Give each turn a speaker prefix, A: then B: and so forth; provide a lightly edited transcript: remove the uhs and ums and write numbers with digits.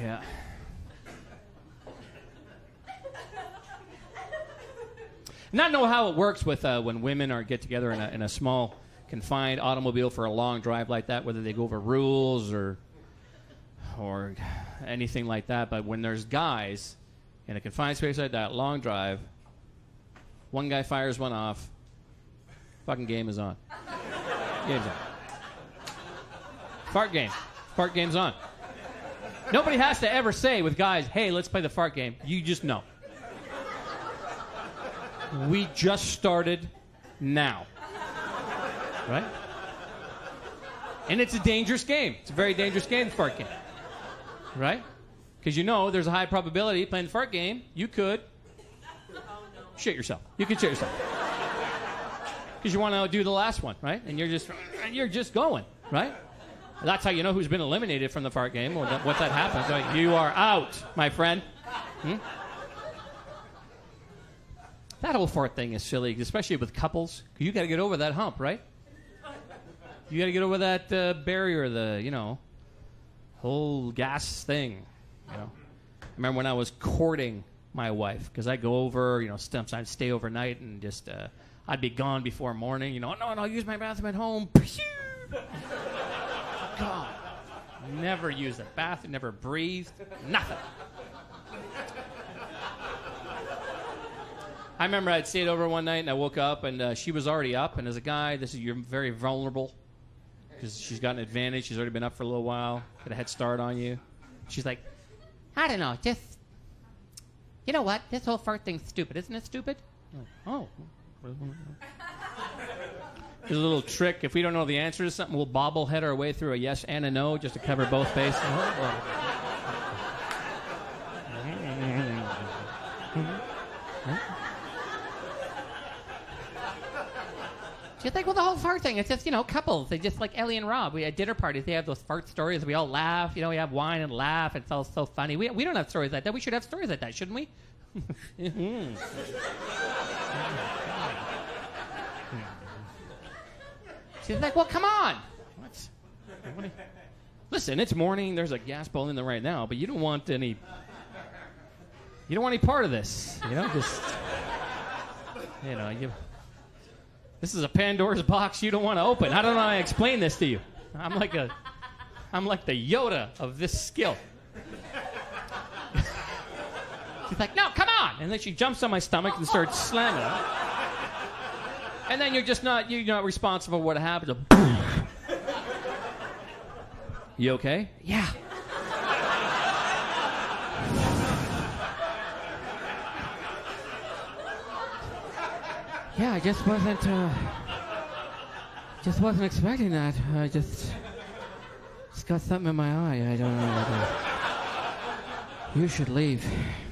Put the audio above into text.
A: Yeah. Not know how it works with when women are get together in a small, confined automobile for a long drive like that, whether they go over rules or anything like that. But when there's guys in a confined space like that, long drive, one guy fires one off, fucking game is on. Game's on. Fart game. Fart game's on. Nobody has to ever say with guys, hey, let's play the fart game. You just know. We just started now. Right? And it's a dangerous game. It's a very dangerous game, the fart game. Right? Because you know there's a high probability playing the fart game, you could shit yourself. You could shit yourself. Because you want to do the last one, right? And you're just going, right? That's how you know who's been eliminated from the fart game. Once that happens, right? You are out, my friend. That whole fart thing is silly, especially with couples. You got to get over that hump, right? You got to get over that barrier, the whole gas thing. I remember when I was courting my wife, because I go over, sometimes stay overnight and just I'd be gone before morning. No, I'll use my bathroom at home. God, never used a bathroom, never breathed, nothing. I remember I'd stayed over one night and I woke up and she was already up. And as a guy, you're very vulnerable because she's got an advantage. She's already been up for a little while, got a head start on you. She's like, I don't know, just, you know what? This whole fart thing's stupid. Isn't it stupid? Oh. There's a little trick. If we don't know the answer to something, we'll bobblehead our way through a yes and a no just to cover both bases. You think, well, the whole fart thing, it's just, couples. They just like Ellie and Rob. We at dinner parties, they have those fart stories. We all laugh. We have wine and laugh. It's all so funny. We don't have stories like that. We should have stories like that, shouldn't we? She's like, well, come on. Listen, it's morning. There's a gas bowl in there right now, but you don't want any part of this. This is a Pandora's box you don't want to open. I don't know how to explain this to you. I'm like the Yoda of this skill. She's like, no, come on. And then she jumps on my stomach and starts slamming it. And then you're not responsible for what happens. You okay? Yeah. Yeah, I just wasn't expecting that. I just got something in my eye. I don't know. You should leave.